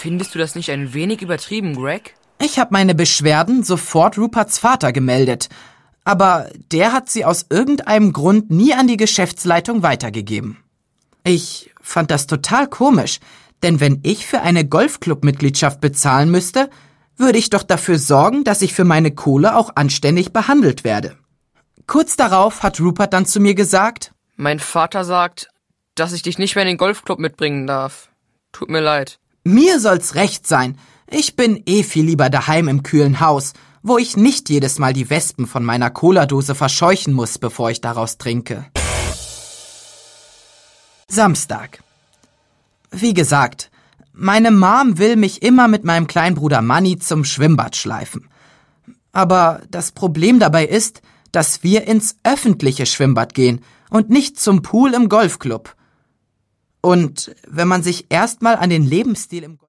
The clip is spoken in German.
Findest du das nicht ein wenig übertrieben, Greg? Ich habe meine Beschwerden sofort Ruperts Vater gemeldet, aber der hat sie aus irgendeinem Grund nie an die Geschäftsleitung weitergegeben. Ich fand das total komisch, denn wenn ich für eine Golfclub-Mitgliedschaft bezahlen müsste, würde ich doch dafür sorgen, dass ich für meine Kohle auch anständig behandelt werde. Kurz darauf hat Rupert dann zu mir gesagt: Mein Vater sagt, dass ich dich nicht mehr in den Golfclub mitbringen darf. Tut mir leid. Mir soll's recht sein. Ich bin viel lieber daheim im kühlen Haus, wo ich nicht jedes Mal die Wespen von meiner Cola-Dose verscheuchen muss, bevor ich daraus trinke. Samstag. Wie gesagt, meine Mom will mich immer mit meinem kleinen Bruder Manni zum Schwimmbad schleifen. Aber das Problem dabei ist, dass wir ins öffentliche Schwimmbad gehen und nicht zum Pool im Golfclub. Und wenn man sich erstmal an den Lebensstil im